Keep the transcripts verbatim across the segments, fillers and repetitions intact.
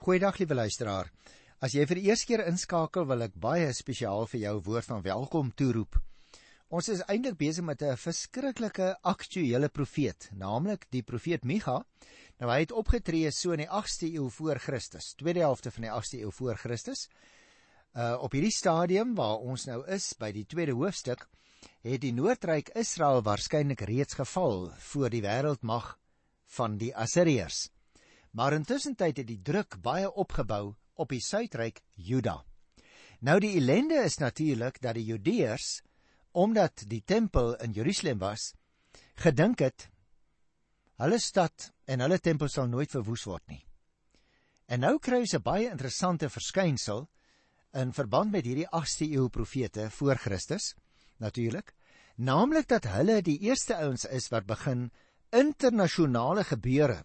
Goeiedag, liewe luisteraar. As jy vir die eerste keer inskakel, wil ek baie spesiaal vir jou woord van welkom toeroep. Ons is eintlik besig met 'n verskriklike aktuele profeet, naamlik die profeet Micha. Nou hy het opgetree so in die agste eeu voor Christus, tweede helfte van die agste eeu voor Christus. Uh, op hierdie stadium waar ons nou is, by die tweede hoofstuk, het die Noordryk Israel waarskynlik reeds geval voor die wêreldmag van die Assiriërs. Maar intussen tyd het die druk baie opgebou op die Suidryk Juda. Nou die ellende is natuurlik dat die Judeërs, omdat die tempel in Jerusalem was, gedink het, hulle stad en hulle tempel sal nooit verwoes word nie. En nou kry ons 'n baie interessante verskynsel in verband met hierdie agste eeu profete voor Christus, natuurlik, naamlik dat hulle die eerste ouens is wat begin internasionale gebeure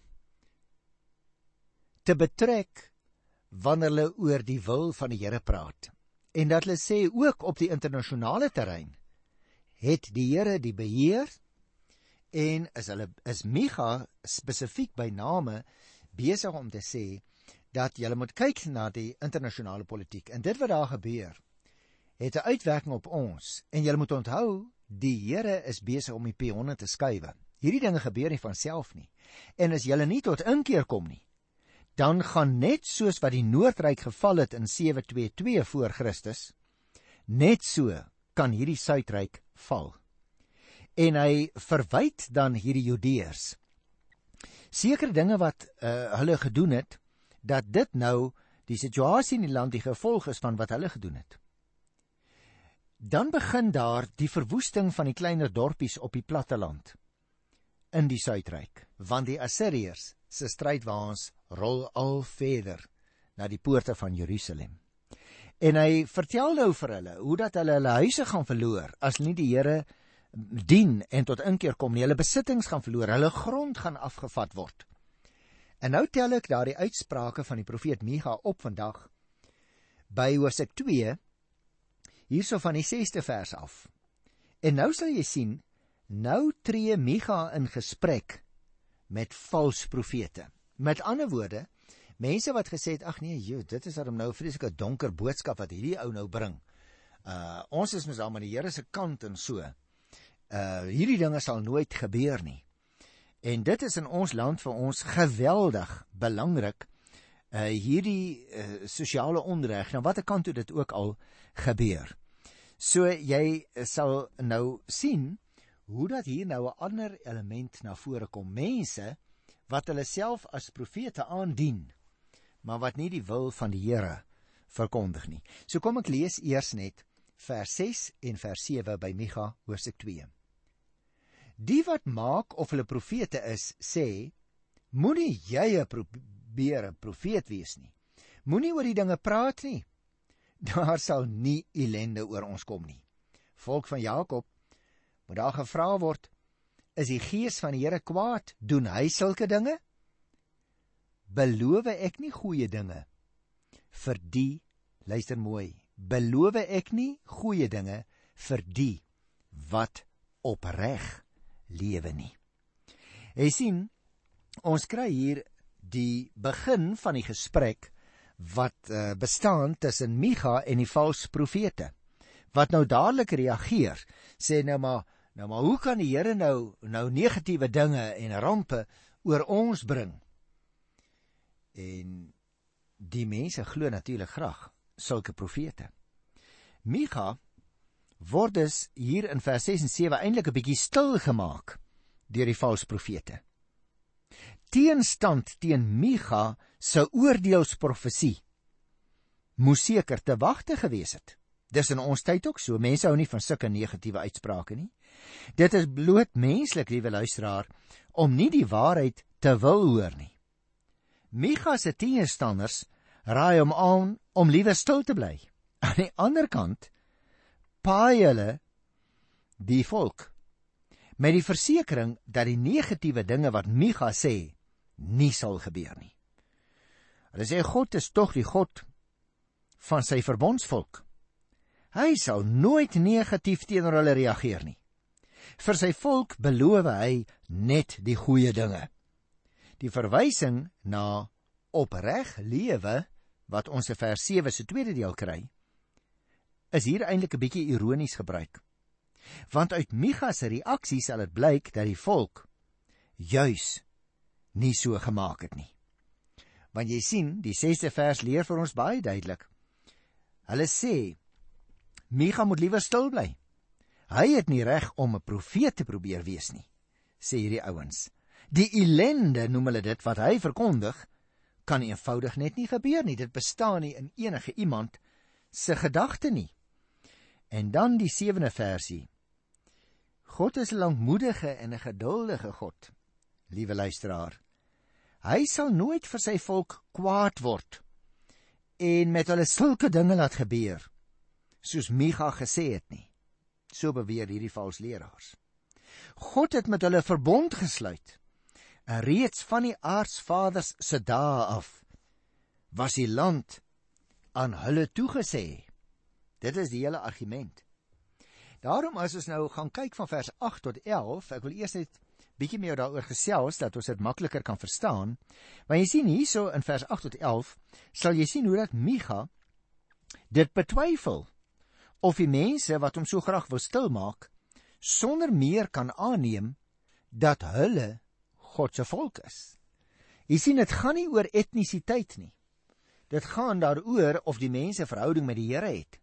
te betrek wanneer hulle oor die wil van die Here praat. En dat hulle sê ook op die internasionale terrein het die Here die beheer en is hulle is Micha spesifiek by name besig om te sê dat jy moet kyk na die internasionale politiek. En dit wat daar gebeur het 'n uitwerking op ons. En jy moet onthou, die Here is besig om die pionne te skuif. Hierdie dinge gebeur nie van self nie. En as jy nie tot inkeer kom nie, dan gaan net soos wat die Noordryk geval het in sewe twee twee voor Christus, net so kan hierdie Suidryk val. En hy verwyd dan hierdie Judeërs sekere dinge wat uh, hulle gedoen het, dat dit nou die situasie in die land die gevolg is van wat hulle gedoen het. Dan begin daar die verwoesting van die kleiner dorpies op die platteland in die Suidryk, want die Assiriërs se strydwaans rol al verder na die poorte van Jerusalem. En hy vertel nou vir hulle hoe dat hulle hulle huise gaan verloor as nie die Here dien en tot inkeer kom nie. Hulle besittings gaan verloor, hulle grond gaan afgevat word. En nou tel ek daar die uitsprake van die profeet Micha op vandag by hoofstuk twee, hierso van die sesde vers af. En nou sal jy sien, nou tree Micha in gesprek met vals profete. Met ander woorde, mense wat gesê het, ag nee, joh, dit is daarom nou 'n vreeslike donker boodskap wat hierdie ou nou bring. Uh, ons is mos al aan die Here se kant en so. Uh, hierdie dinge sal nooit gebeur nie. En dit is in ons land vir ons geweldig belangrik, uh, hierdie uh, sosiale onreg, nou watter kant toe dit ook al gebeur. So jy sal nou sien hoe dat hier nou 'n ander element na vore kom. Mense wat hulle self as profete aandien, maar wat nie die wil van die Here verkondig nie. So kom ek lees eers net vers ses en vers sewe by Micha hoofstuk twee. Die wat maak of hulle profete is, sê, moenie jy 'n probeer 'n profeet wees nie. Moenie oor die dinge praat nie. Daar sal nie ellende oor ons kom nie. Volk van Jakob, moet daar gevra word, is die gees van die Here kwaad? Doen hy sulke dinge? Beloof ek nie goeie dinge vir die, luister mooi, beloof ek nie goeie dinge vir die wat opreg lewe nie. Jy sien, ons kry hier die begin van die gesprek wat uh, bestaan tussen Micha en die valse profete, wat nou dadelik reageer, sê nou maar, nou maar hoe kan die Here nou, nou negatiewe dinge en rampe oor ons bring? En die mense glo natuurlik graag sulke profete. Micha word dus hier in vers ses en sewe eintlik 'n bietjie stil gemaak deur die valse profete. Teenstand teen Micha se oordeelsprofesie moes seker te wagte gewees het. Dis in ons tyd ook so, mense hou nie van sulke negatiewe uitsprake nie. Dit is bloot menslik, liewe luisteraar, om nie die waarheid te wil hoor nie. Micha se teenstanders raai hom aan om liewer stil te bly. Aan die ander kant paai hulle die volk met die versekering dat die negatiewe dinge wat Micha sê nie sal gebeur nie. Hulle sê God is tog die God van sy verbondsvolk. Hy sal nooit negatief teenoor hulle reageer nie. Vir sy volk beloof hy net die goeie dinge. Die verwysing na opreg lewe, wat ons in vers sewe se tweede deel kry, is hier eintlik 'n bietjie ironies gebruik. Want uit Micha se reaksie sal dit blyk dat die volk juis nie so gemaak het nie. Want jy sien, die sesde vers leer vir ons baie duidelik. Hulle sê, Micha moet liewer stil bly. Hy het nie reg om 'n profeet te probeer wees nie, sê hierdie ouens. Die ellende, noem hulle dit, wat hy verkondig, kan eenvoudig net nie gebeur nie. Dit bestaan nie in enige iemand se gedagte nie. En dan die sewende versie. God is 'n lankmoedige en 'n geduldige God, liewe luisteraar. Hy sal nooit vir sy volk kwaad word en met hulle sulke dinge laat gebeur, soos Micha gesê het nie. So beweer hierdie valsleraars. God het met hulle verbond gesluit, en reeds van die aartsvaders se dae af was die land aan hulle toegesê. Dit is die hele argument. Daarom as ons nou gaan kyk van vers agt tot elf, ek wil eers net bietjie meer daaroor gesels, dat ons dit makliker kan verstaan, maar jy sien hierso in vers agt tot elf, sal jy sien hoe dat Micha dit betwyfel, of die mense wat hom so graag wil stilmaak, sonder meer kan aanneem, dat hulle God se volk is. Jy sien, dit gaan nie oor etnisiteit nie. Dit gaan daaroor of die mense verhouding met die Here het.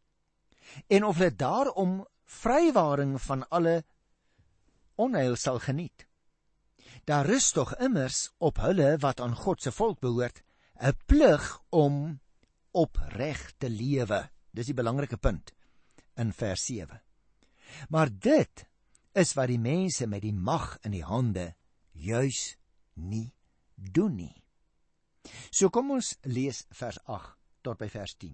En of hulle daarom vrywaring van alle onheil sal geniet. Daar rus tog immers op hulle wat aan God se volk behoort, 'n plig om opreg te lewe. Dis die belangrike punt in vers sewe. Maar dit is wat die mense met die mag in die hande juis nie doen nie. So kom ons lees vers agt tot by vers tien.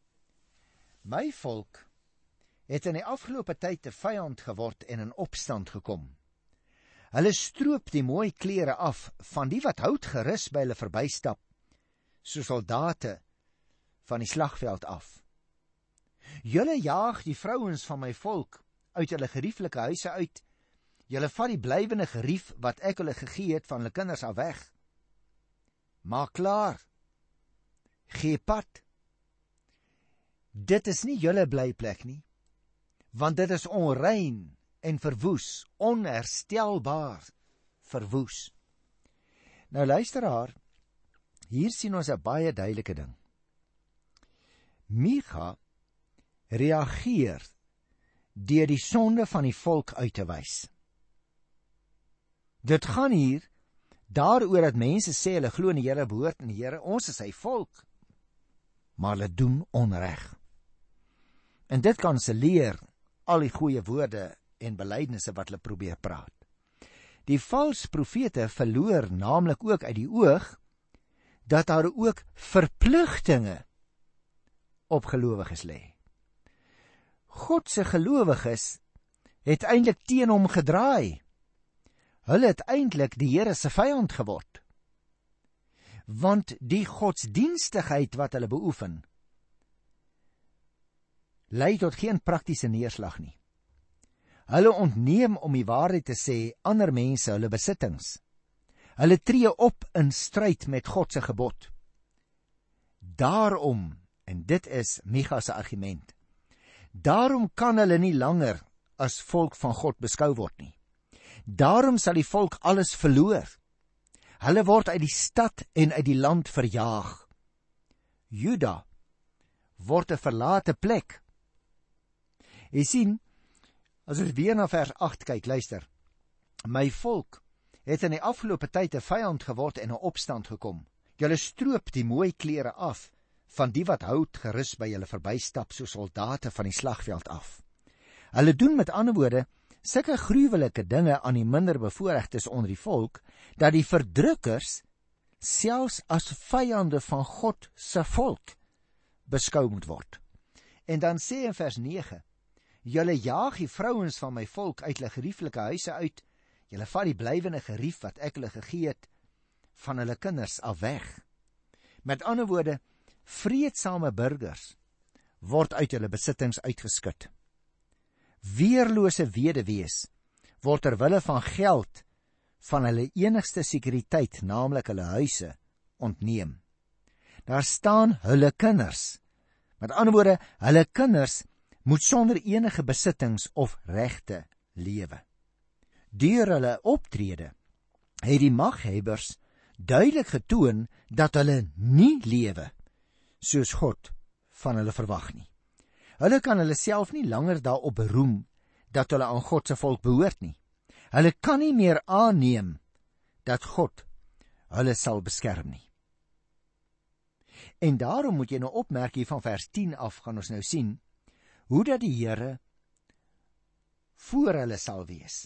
My volk het in die afgelope tyd 'n vyand geword en in opstand gekom. Hulle stroop die mooi klere af van die wat hout gerus by hulle verbystap, so soldate van die slagveld af. Julle jaag die vrouens van my volk uit hulle gerieflike huise uit. Julle vat die blywende gerief wat ek hulle gegee het van hulle kinders af weg. Maak klaar. Gee pad. Dit is nie julle blyplek nie, want dit is onrein en verwoes, onherstelbaar verwoes. Nou luisteraar, hier sien ons 'n baie duidelike ding. Micha reageer deur die sonde van die volk uit te wys. Dit gaan hier daaroor dat mense sê hulle glo in die Here, behoort in die Here, ons is sy volk, maar hulle doen onreg. En dit kanselleer al die goeie woorde en belydenisse wat hulle probeer praat. Die valse profete verloor naamlik ook uit die oog dat daar ook verpligtinge op gelowiges lê. God se gelowiges het eintlik teen hom gedraai. Hulle het eintlik die Here se vyand geword. Want die godsdienstigheid wat hulle beoefen, lei tot geen praktiese neerslag nie. Hulle ontneem, om die waarheid te sê, ander mense hulle besittings. Hulle tree op in stryd met God se gebod. Daarom, en dit is Micha se argument, daarom kan hulle nie langer as volk van God beskou word nie. Daarom sal die volk alles verloor. Hulle word uit die stad en uit die land verjaag. Juda word 'n verlate plek. Jy sien, as ons weer na vers agt kyk, luister. My volk het in die afgelope tyd 'n vyand geword en 'n opstand gekom. Julle stroop die mooi klere af van die wat hout gerus by julle verbystap, so soldate van die slagveld af. Hulle doen met ander woorde sulke gruwelike dinge aan die minder bevoorregtes onder die volk, dat die verdrukkers selfs as vyande van God se volk beskou moet word. En dan sê in vers nege, julle jaag die vrouens van my volk uit hulle gerieflike huise uit, julle vat die blywende gerief wat ek hulle gegee het van hulle kinders af weg. Met ander woorde, vreedsame burgers word uit hulle besittings uitgeskit. Weerlose weduwees word ter wille van geld van hulle enigste sekuriteit, naamlik hulle huise, ontneem. Daar staan hulle kinders. Met ander woorde, hulle kinders moet sonder enige besittings of regte lewe. Deur hulle optrede het die maghebbers duidelik getoon dat hulle nie lewe soos God van hulle verwag nie. Hulle kan hulle self nie langer daarop beroem dat hulle aan God se volk behoort nie. Hulle kan nie meer aanneem dat God hulle sal beskerm nie. En daarom moet jy nou opmerk hier van vers tien af, gaan ons nou sien, hoe dat die Here voor hulle sal wees.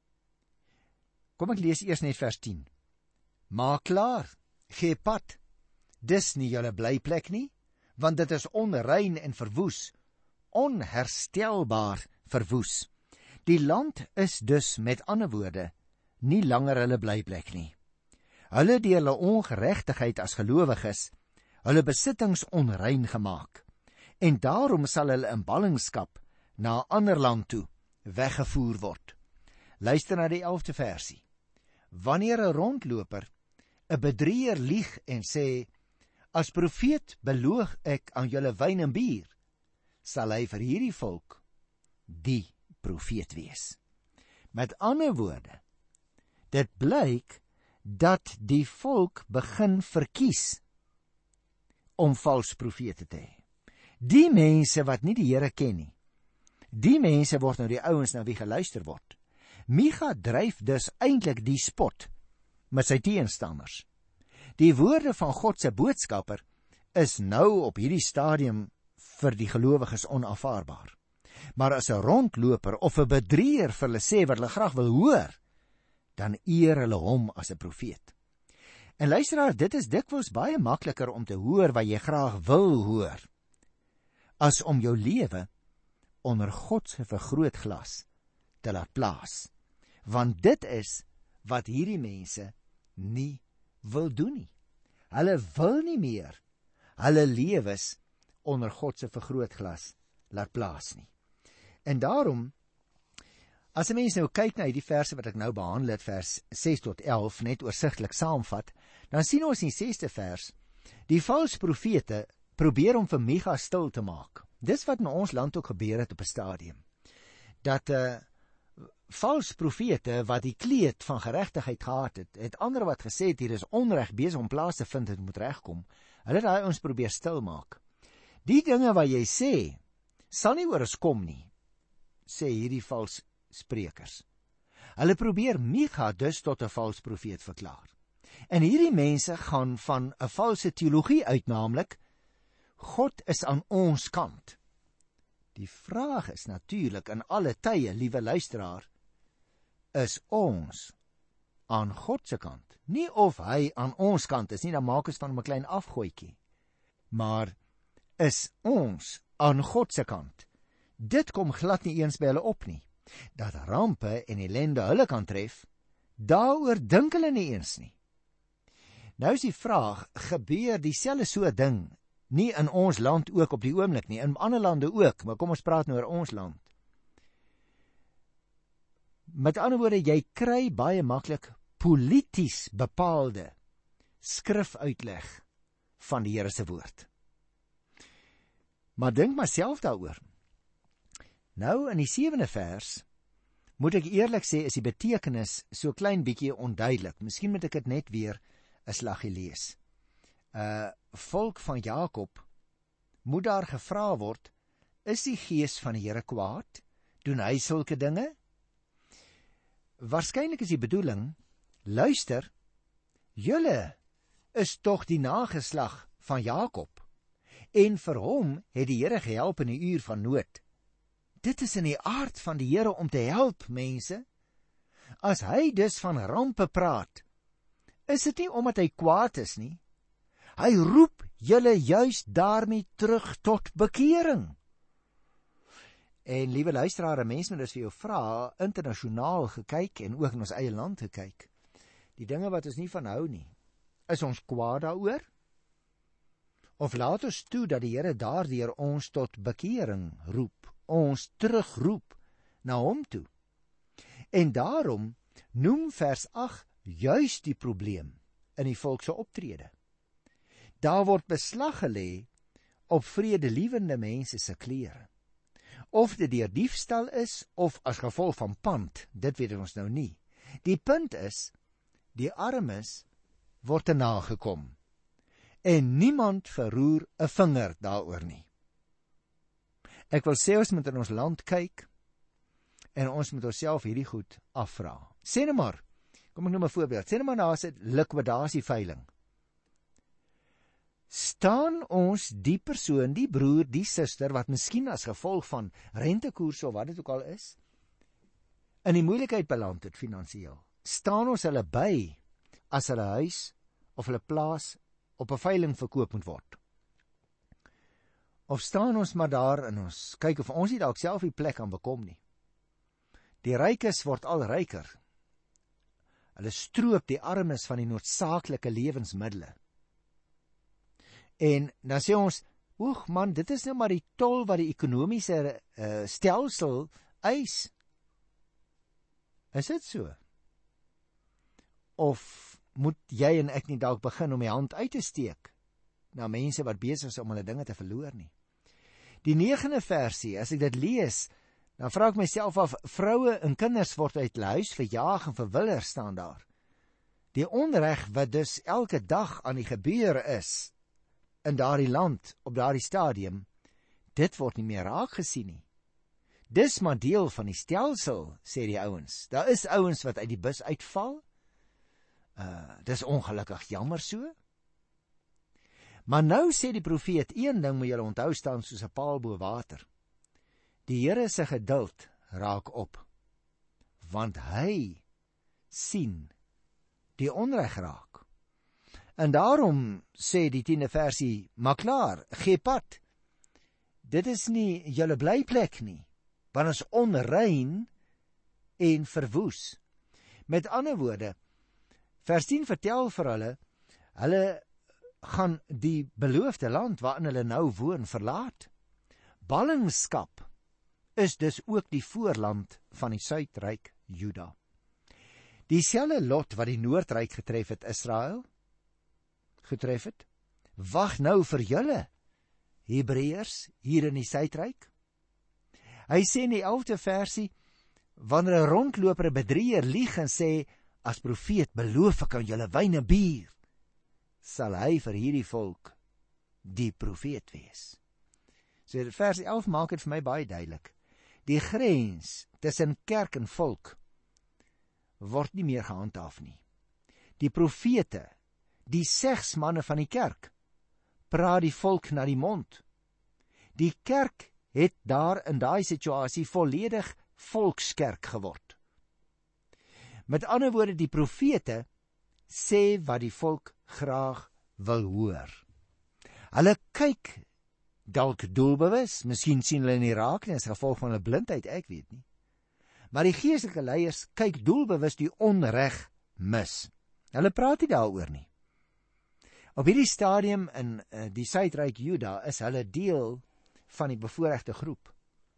Kom ek lees eers net vers tien. Maak klaar, gee pad, dis nie julle blyplek nie, want dit is onrein en verwoes, onherstelbaar verwoes. Die land is dus met ander woorde nie langer hulle blyplek nie. Hulle deur hulle ongeregtigheid as gelowiges hulle besittings onrein gemaak, en daarom sal hulle in ballingskap na 'n ander land toe weggevoer word. Luister na die elfde versie. Wanneer 'n rondloper 'n bedrieër lieg en sê, as profeet beloog ek aan julle wyn en bier, sal hy vir hierdie volk die profeet wees. Met ander woorde, dit blyk dat die volk begin verkies om vals profete te hê. Die mense wat nie die Here ken nie, die mense word nou die ouens na wie geluister word. Micha dryf dus eintlik die spot met sy teenstanders. Die woorde van God se boodskapper is nou op hierdie stadium vir die gelowiges onaanvaarbaar. Maar as 'n rondloper of 'n bedrieër vir hulle sê wat hulle graag wil hoor, dan eer hulle hom as 'n profeet. En luisteraar, dit is dikwels baie makliker om te hoor wat jy graag wil hoor, as om jou lewe onder God se vergrootglas te laat plaas. Want dit is wat hierdie mense nie wil doen nie. Hulle wil nie meer hulle lewens onder God se vergrootglas laat plaas nie. En daarom, as 'n mens nou kyk na die verse wat ek nou behandel het, vers ses tot elf, net oorsigtelik saamvat, dan sien ons in die sesde vers, die valse profete probeer om vir Micha stil te maak. Dis wat in ons land ook gebeur het op 'n stadium. Dat 'n uh, valse profete wat die kleed van geregtigheid gehad het, het ander wat gesê het hier is onreg besig om plaas te vind, dit moet regkom. Hulle het daai ons probeer stil maak. Die dinge wat jy sê, sal nie oor ons kom nie, sê hierdie valse sprekers. Hulle probeer Micha dus tot 'n valse profeet verklaar. En hierdie mense gaan van 'n valse teologie uit, naamlik God is aan ons kant. Die vraag is natuurlik in alle tye, liewe luisteraar, is ons aan God se kant? Nie of hy aan ons kant is nie, dan maak ons van hom 'n klein afgooitjie. Maar is ons aan God se kant? Dit kom glad nie eens by hulle op nie. Dat rampe en ellende hulle kan tref, daaroor dink hulle nie eens nie. Nou is die vraag, gebeur dieselfde so ding nie in ons land ook op die oomblik nie, in ander lande ook, maar kom ons praat nou oor ons land. Met ander woorde, jy kry baie maklik polities bepaalde skrifuitleg van die Here se woord. Maar dink maar self daaroor. Nou in die sewende vers, moet ek eerlik sê, is die betekenis so klein bietjie onduidelik. Miskien moet ek dit net weer 'n slaggie lees. Uh, volk van Jakob, moet daar gevra word, is die gees van die Here kwaad? Doen hy sulke dinge? Waarskynlik is die bedoeling, luister, julle is tog die nageslag van Jakob, en vir hom het die Here gehelp in die uur van nood. Dit is in die aard van die Here om te help, mense. As hy dus van rampe praat, is dit nie omdat hy kwaad is nie. Hy roep julle juis daarmee terug tot bekering. En liewe luisteraar, mense moet dus vir jou vra, internasionaal gekyk en ook in ons eie land gekyk, die dinge wat ons nie van hou nie, is ons kwaad daaroor? Of laat ons toe dat die Here daardeur ons tot bekering roep, ons terugroep na hom toe? En daarom noem vers agt juis die probleem in die volk se optrede. Daar word beslag gelê op vredelievende mense se klere. Of dit deur diefstal is, of as gevolg van pand, dit weet ons nou nie. Die punt is, die armes word te nagekom, en niemand verroer 'n vinger daaroor nie. Ek wil sê ons moet in ons land kyk, en ons moet onsself hierdie goed afvra. Sê nou maar, kom ek noem 'n voorbeeld, sê nou maar daar is 'n likwidasieveiling. Staan ons die persoon, die broer, die suster, wat miskien as gevolg van rentekoerse of wat dit ook al is, in die moeilikheid beland het finansiëel, staan ons hulle by as hulle huis of hulle plaas op 'n veiling verkoop moet word? Of staan ons maar daar en ons kyk of ons nie dalk self die plek aan bekom nie? Die rykes word al ryker. Hulle stroop die armes van die noodsaaklike lewensmiddels. En dan sê ons, oeg man, dit is nou maar die tol wat die ekonomiese uh, stelsel eis. Is dit so? Of moet jy en ek nie dalk begin om die hand uit te steek na mense wat besig is om hulle dinge te verloor nie? Die negende versie, as ek dit lees, dan vra ek myself af, vroue en kinders word uit hulle huis verjaag en verwilder, staan daar. Die onreg wat dus elke dag aan die gebeur is in daardie land, op daardie stadium, dit word nie meer raak gesien nie. Dis maar deel van die stelsel, sê die ouens. Daar is ouens wat uit die bus uitval. Uh, dis ongelukkig jammer so. Maar nou sê die profeet, een ding moet julle onthou staan soos 'n paal bo water. Die Here se geduld raak op, want hy sien die onreg raak. En daarom sê die tiende versie, maar klaar, gee pad. Dit is nie julle blyplek nie, want is onrein en verwoes. Met ander woorde, vers tien vertel vir hulle, hulle gaan die beloofde land waarin hulle nou woon verlaat. Ballingskap is dus ook die voorland van die Suidryk Juda. Dieselfde lot wat die Noordryk getref het, Israel getref het, wag nou vir julle, Hebreërs, hier in die Suidryk. Hy sê in die elfde versie, wanneer 'n rondloper, 'n bedrieër lieg en sê, as profeet beloof ek aan julle wyn en bier, sal hy vir hierdie volk die profeet wees. So vers elf maak dit vir my baie duidelik. Die grens tussen kerk en volk word nie meer gehandhaaf nie. Die profete, die segsmanne van die kerk, praat die volk na die mond. Die kerk het daar in daai situasie volledig volkskerk geword. Met ander woorde, die profete sê wat die volk graag wil hoor. Hulle kyk dalk doelbewus, miskien sien hulle nie raak nie as gevolg van hulle blindheid, ek weet nie. Maar die geestelike leiers kyk doelbewus die onreg mis. Hulle praat nie daaroor nie. Op hierdie stadium in uh, die Suidryk Juda is hulle deel van die bevoorregte groep.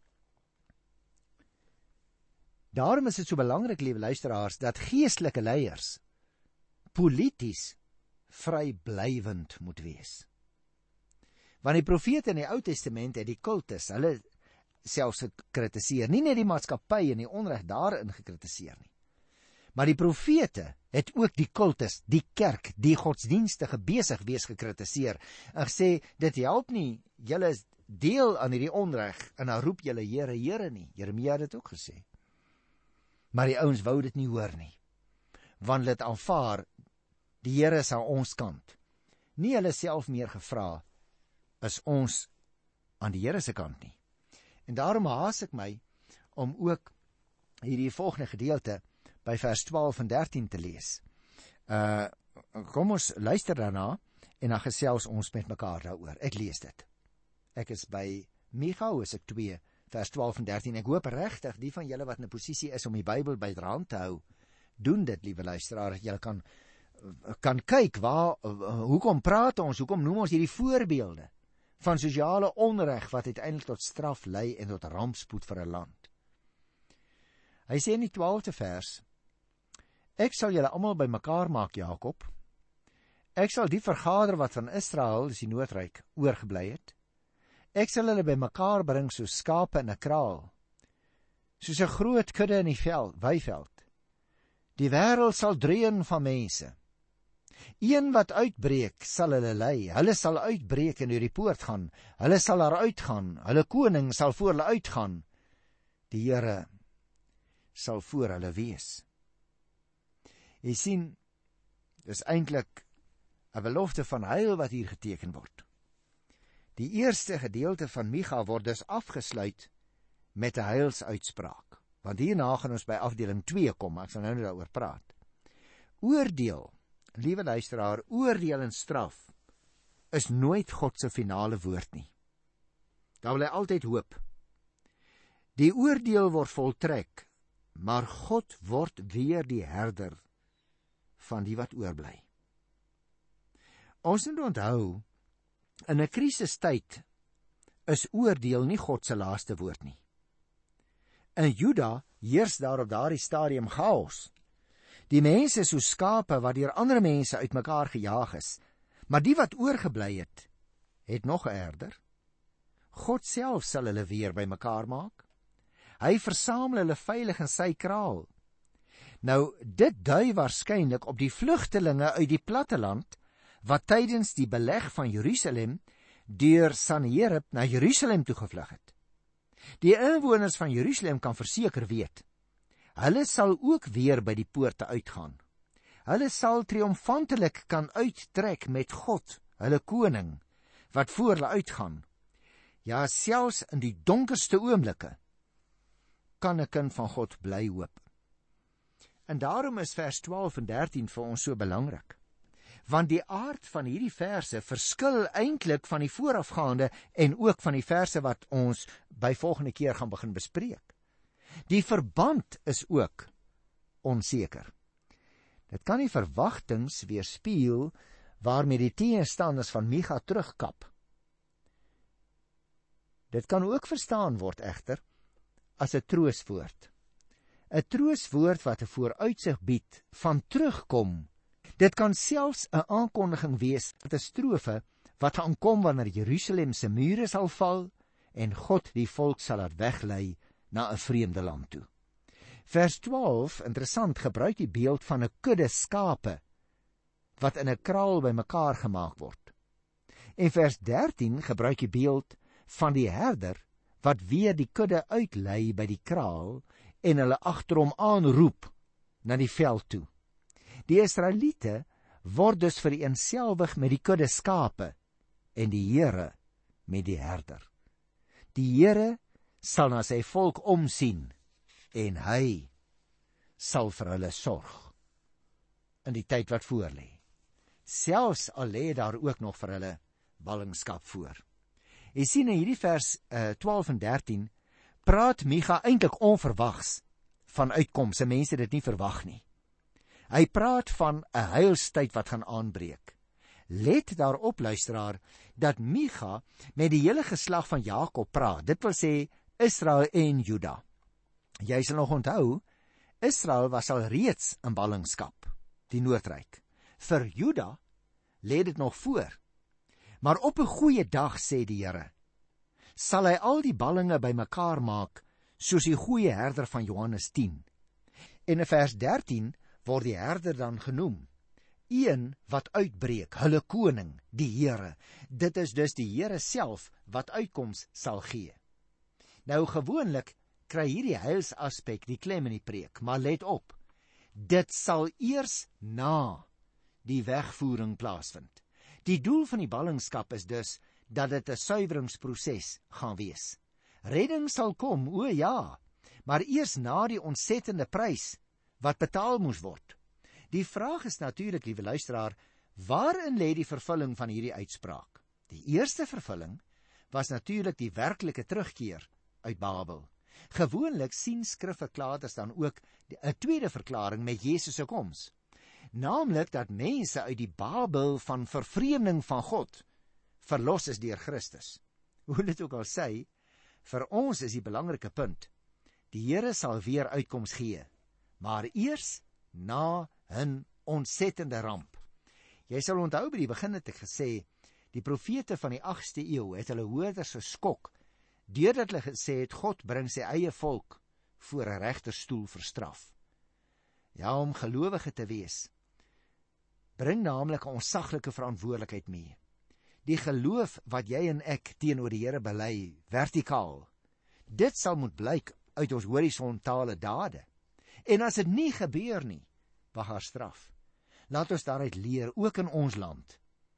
Daarom is dit so belangrik, liewe luisteraars, dat geestelike leiers polities vryblywend moet wees. Want die profete in die Ou Testament het die kultus, hulle selfs gekritiseer, nie net die maatskappy en die onreg daarin gekritiseer nie. Maar die profete het ook die kultus, die kerk, die godsdienstige besig wees gekritiseer en gesê, dit help nie, julle is deel aan hierdie onreg en dan roep julle Here, Here nie. Jeremia het dit ook gesê. Maar die ouens wou dit nie hoor nie, want hulle het aanvaar, die Here is aan ons kant. Nie hulle self meer gevra, is ons aan die Here se kant nie. En daarom haas ek my om ook hierdie volgende gedeelte by vers twaalf en dertien te lees. Uh, kom ons luister daarna en dan gesels ons met mekaar daaroor. Ek lees dit. Ek is by Micha, Hosea twee, vers twaalf en dertien. Ek hoop regtig die van julle wat in 'n posisie is om die Bybel by die hand te hou, doen dit, liewe luisteraar. Julle kan kan kyk waar hoekom praat ons, hoekom noem ons hierdie voorbeelde van sosiale onreg wat uiteindelik tot straf lei en tot rampspoed vir 'n land. Hy sê in die twaalfde vers: Ek sal julle almal bymekaar maak, Jakob, Ek sal die vergader wat van Israel, dis die Noordryk, oorgebly het. Ek sal hulle by mekaar bring soos skape in 'n kraal, soos 'n groot kudde in die veld, weiveld. Die wêreld sal dreun van mense. Een wat uitbreek sal hulle lei, hulle sal uitbreek en deur die poort gaan, hulle sal daar uitgaan, hulle koning sal voor hulle uitgaan, die Here sal voor hulle wees. Jy sien, dis eintlik 'n belofte van heil wat hier geteken word. Die eerste gedeelte van Micha word dus afgesluit met 'n heilsuitspraak, want hierna gaan ons by afdeling twee kom, ek sal nou net daaroor praat. Oordeel, liewe luisteraar, oordeel en straf is nooit God se finale woord nie. Daar wil hy altyd hoop. Die oordeel word voltrek, maar God word weer die herder van die wat oorbly. Ons moet onthou, in 'n krisistyd is oordeel nie God se laaste woord nie. In Juda heers daar op daardie stadium chaos. Die mense is soos skape wat deur ander mense uitmekaar gejaag is, maar die wat oorgebly het, het nog 'n herder. God self sal hulle weer bymekaar maak. Hy versamel hulle veilig in sy kraal. Nou, dit dui waarskynlik op die vlugtelinge uit die platteland wat tydens die beleg van Jerusalem deur Sanherib na Jerusalem toe gevlug het. Die inwoners van Jerusalem kan verseker weet, hulle sal ook weer by die poorte uitgaan. Hulle sal triomfantelik kan uittrek met God, hulle koning, wat voor hulle uitgaan. Ja, selfs in die donkerste oomblikke kan 'n kind van God bly hoop. En daarom is vers twaalf en dertien vir ons so belangrik. Want die aard van hierdie verse verskil eintlik van die voorafgaande en ook van die verse wat ons by volgende keer gaan begin bespreek. Die verband is ook onseker. Dit kan nie verwagtings weerspieël waarmee die teenstanders van Micha terugkap. Dit kan ook verstaan word egter as 'n troostwoord. 'n Troostwoord wat 'n vooruitsig bied van terugkom. Dit kan selfs 'n aankondiging wees, 'n strofe wat gaan kom wanneer Jerusalem se mure sal val en God die volk sal laat weglei na 'n vreemde land toe. Vers twaalf, interessant, gebruik die beeld van 'n kudde skape wat in 'n kraal bymekaar gemaak word. En vers dertien gebruik die beeld van die herder wat weer die kudde uitlei by die kraal en hulle agter hom aanroep na die veld toe. Die Israeliete word dus vereenselwig met die kudde skape en die Here met die herder. Die Here sal na sy volk omsien en hy sal vir hulle sorg in die tyd wat voorlê. Selfs al lê daar ook nog vir hulle ballingskap voor. Jy sien in hierdie vers uh, twaalf en dertien praat Micha eintlik onverwags van uitkomste, mense dit nie verwag nie. Hy praat van 'n heilstyd wat gaan aanbreek. Let daarop, luisteraar, dat Micha met die hele geslag van Jakob praat. Dit wil sê Israel en Juda. Jy sal nog onthou, Israel was al reeds in ballingskap, die Noordryk. Vir Juda lê dit nog voor. Maar op 'n goeie dag, sê die Here, sal hy al die ballinge bymekaar maak, soos die goeie herder van Johannes tien. En in vers dertien word die herder dan genoem, een wat uitbreek, hulle koning, die Here. Dit is dus die Here self wat uitkoms sal gee. Nou gewoonlik kry hierdie heilsaspek die klem in die preek, maar let op, dit sal eers na die wegvoering plaasvind. Die doel van die ballingskap is dus dat dit 'n suiweringsproses gaan wees. Redding sal kom, o ja, maar eers na die ontsettende prys wat betaal moes word. Die vraag is natuurlik, liewe luisteraar, waarin lê die vervulling van hierdie uitspraak? Die eerste vervulling was natuurlik die werklike terugkeer uit Babel. Gewoonlik sien skrifverklaarders dan ook 'n tweede verklaring met Jesus se koms, naamlik dat mense uit die Babel van vervreemding van God verlos is deur Christus. Hoe dit ook al sê, vir ons is die belangrike punt, die Here sal weer uitkoms gee, maar eers na 'n ontsettende ramp. Jy sal onthou by die begin het ek gesê, die profete van die agste eeu het hulle hoorders geskok, deurdat hulle gesê het, God bring sy eie volk voor 'n regterstoel vir straf. Ja, om gelowige te wees, bring naamlik 'n ontsaglike verantwoordelikheid mee. Die geloof wat jy en ek teenoor die Here bely, vertikaal, dit sal moet blyk uit ons horisontale dade. En as dit nie gebeur nie, wag haar straf. Laat ons daaruit leer, ook in ons land.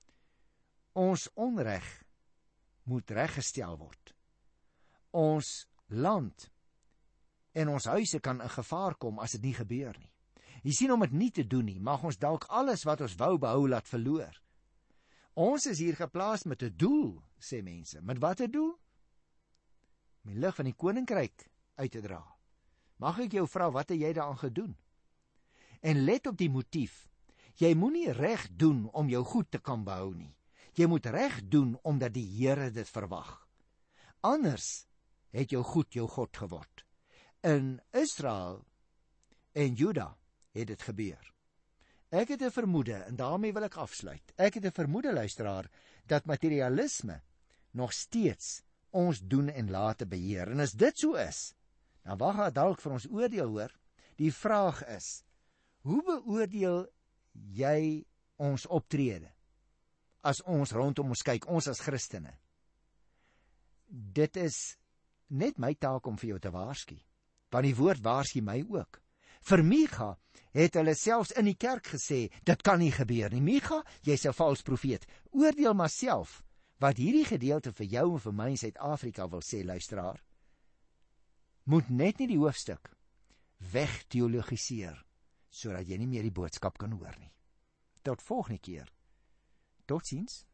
Ons onreg moet reggestel word. Ons land en ons huise kan in gevaar kom as dit nie gebeur nie. Jy sien, om dit nie te doen nie, mag ons dalk alles wat ons wou behou laat verloor. Ons is hier geplaas met 'n doel, sê mense. Met wat 'n doel? Om die lig van die koninkryk uit te dra. Mag ek jou vra, wat het jy daaraan gedoen? En let op die motief. Jy moenie reg doen om jou goed te kan behou nie. Jy moet reg doen omdat die Here dit verwag. Anders het jou goed jou God geword. In Israel en Juda het dit gebeur. Ek het 'n vermoede, en daarmee wil ek afsluit. Ek het 'n vermoede, luisteraar, dat materialisme nog steeds ons doen en late beheer. En as dit so is, dan wag daar dalk vir ons oordeel, hoor. Die vraag is, hoe beoordeel jy ons optrede as ons rondom ons kyk, ons as Christene? Dit is net my taak om vir jou te waarsku, want die woord waarsku my ook. Vir Micha het hulle selfs in die kerk gesê, dit kan nie gebeur nie. Micha, jy's 'n vals profeet. Oordeel maar self wat hierdie gedeelte vir jou en vir my in Suid-Afrika wil sê, luisteraar. Moet net nie die hoofstuk wegteologiseer, sodat jy nie meer die boodskap kan hoor nie. Tot volgende keer. Totsiens.